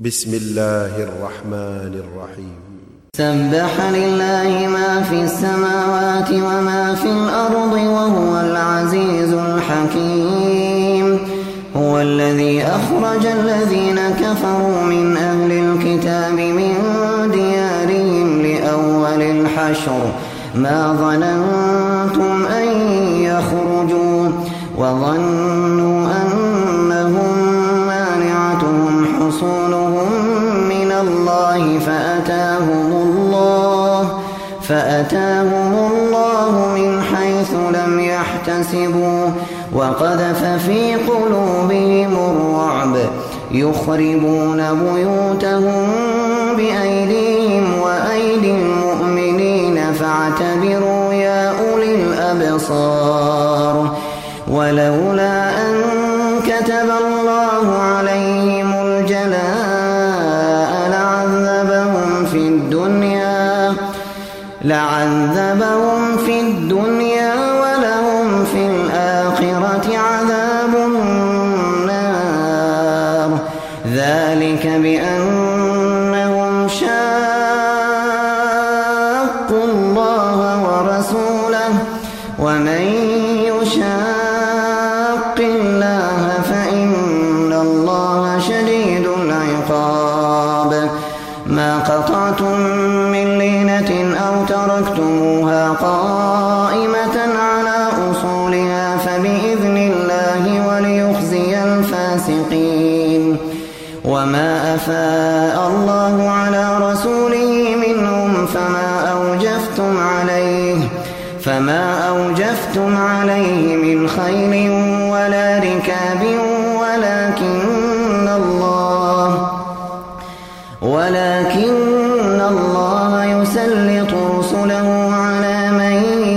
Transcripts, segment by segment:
بسم الله الرحمن الرحيم سبح لله ما في السماوات وما في الأرض وهو العزيز الحكيم. هو الذي أخرج الذين كفروا من أهل الكتاب من ديارهم لأول الحشر ما ظننتم أن يخرجوا وظنوا أنهم مانعتهم حصونهم من الله فأتاهم الله من حيث لم يحتسبوا وقذف في قلوبهم الرعب يخربون بيوتهم بأيديهم وأيدي المؤمنين فاعتبروا يا أولي الأبصار. ولولا أن كتب الله عليهم الجلاء لعذبهم في الدنيا ولهم في الآخرة عذاب النار. ذلك بأنهم شاقوا الله ورسوله ومن يشاق الله فإن الله شديد العقاب. ما قطعتم من لينة أو تركتموها قائمة على أصولها فبإذن الله وليخزي الفاسقين. وما أفاء الله على رسوله منهم فما أوجفتم عليه من خيل ولا ركاب ولكن الله يسلط رسله على من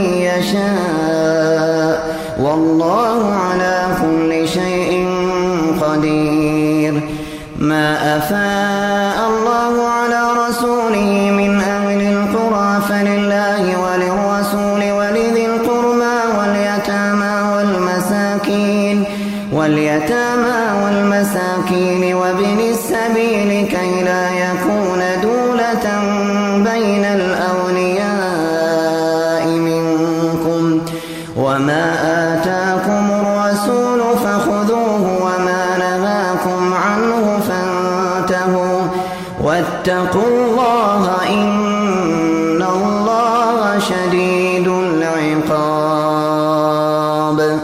يشاء والله على كل شيء قدير. ما أفاء الله على رسوله من أهل القرى فلله وللرسول ولذي القربى واليتامى والمساكين وابن السبيل كي لا يكون دولة بين الأولياء منكم. وما آتاكم الرسول فخذوه وما نهاكم عنه فانتهوا واتقوا الله إن الله شديد العقاب.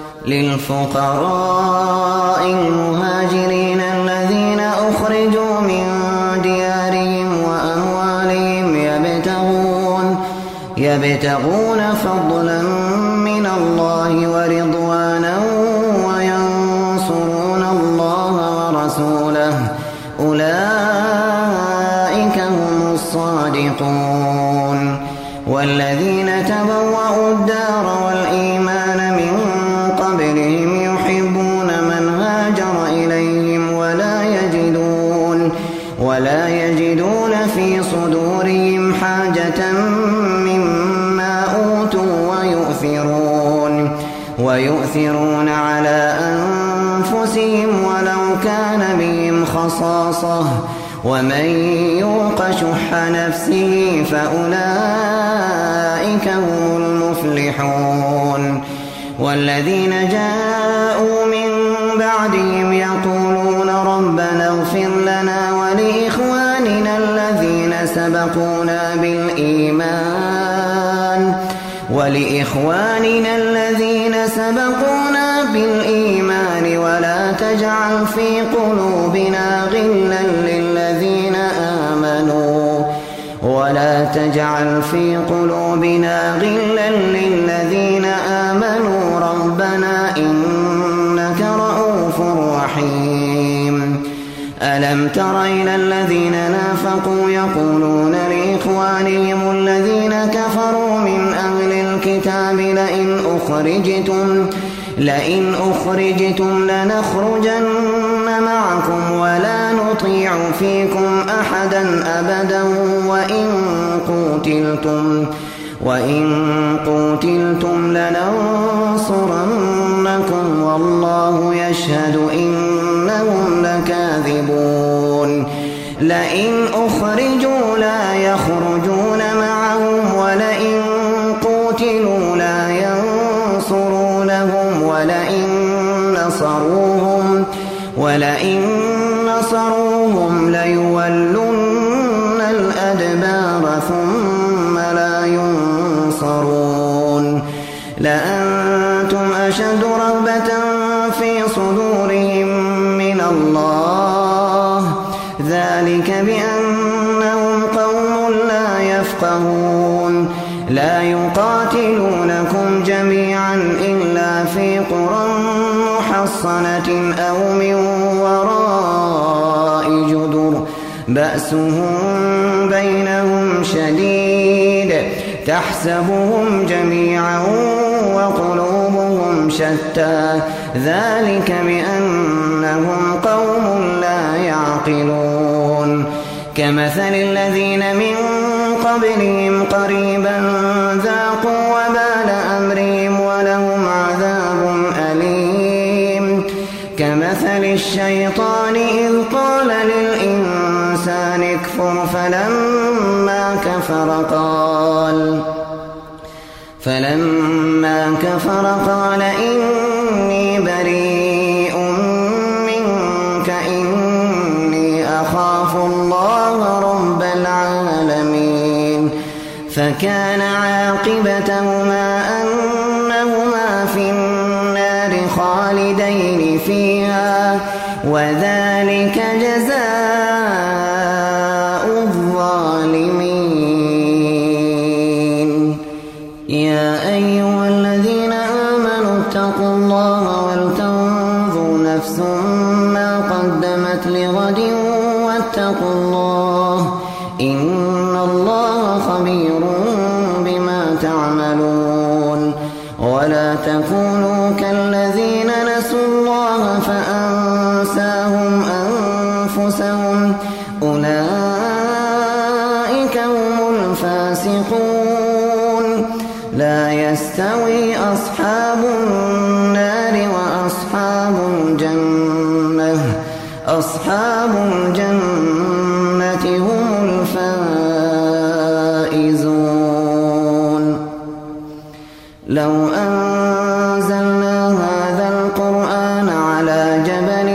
للفقراء المهاجرين الذين أخرجوا من ديارهم وأموالهم يبتغون فضلا من الله ورضوانا وينصرون الله ورسوله أولئك هم الصادقون. والذين تبوأوا الدار والإيمان من قبلهم يحبون من هاجر إليهم ولا يجدون في صدورهم حاجة مما أوتوا ويؤثرون على أنفسهم ولو كان بهم خصاصة ومن يوق شح نفسه فأولئك هم المفلحون. والذين جاءوا من بعدهم يقولون ربنا اغفر لنا ولإخواننا الذين سبقونا بالإيمان ولا تجعل في قلوبنا غلا للذين آمنوا ربنا إنك رؤوف رحيم. ألم تر إلى الذين نافقوا يقولون لإخوانهم الذين كفروا من أهل الكتاب لئن أخرجتم لنخرجن معكم ولا نطيع فيكم أحدا أبدا وإن قوتلتم لننصرنكم والله يشهد إنهم لكاذبون. لئن أخرجوا لا يخرجون معهم ولئن قوتلوا لا ينصرونهم ولئن نصروهم ليولن الأدبار ثم لا ينصرون لأنتم أشد رهبة في صدورهم من الله ذلك بأنهم قوم لا يفقهون لا يقاتلونكم جميعا إلا في قرى محصنة أو من وراء جدر بأسهم بينهم شديد تحسبهم جميعا وقلوبهم شتى ذلك بأنهم قوم لا يعقلون كمثل الذين من قبلهم قريبا ذاقوا وبال أمرهم ولهم عذاب أليم كمثل الشيطان إذ قال للإنسان اكفر فلما كفر قال إني بريء منك إني أخاف الله رب العالمين فكان عاقبتهما أنهما في النار خالدين فيها وذلك جزاء الظالمين يا أيها الذين آمنوا اتقوا الله ولتنظر نفس ما قدمت لغد واتقوا الله إن الله خبير بما تعملون ولا تكونوا كالذين نسوا الله فأنساهم أنفسهم أولئك هم الفاسقون لا يستوي أصحاب النار وأصحاب الجنة هم الفائزون لو أنزلنا هذا القرآن على جبل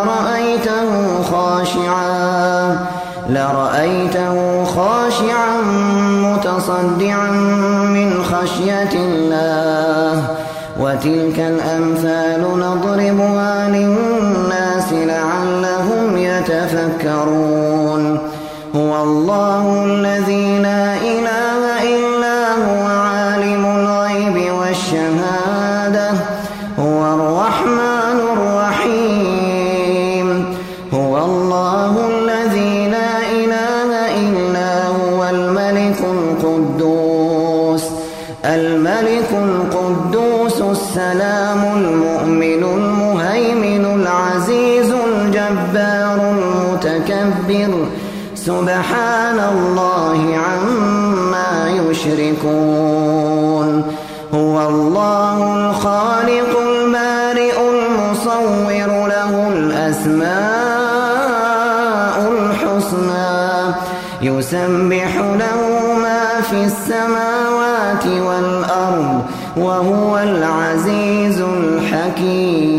لرأيته خاشعا متصدعا من خشية الله وتلك الأمثال نضربها للناس لعلهم يتفكرون هو الله الذي لا إله إلا هو عالم الغيب والشهادة هو الرحمن الرحيم هو الله الذي لا إله إلا هو الملك القدوس السلام المؤمن المهيمن العزيز الجبار المتكبر سبحان الله عما يشركون هو الله الخالق البارئ المصور له الأسماء الحسنى يسبح له ما في السماوات والأرض وهو العزيز الحكيم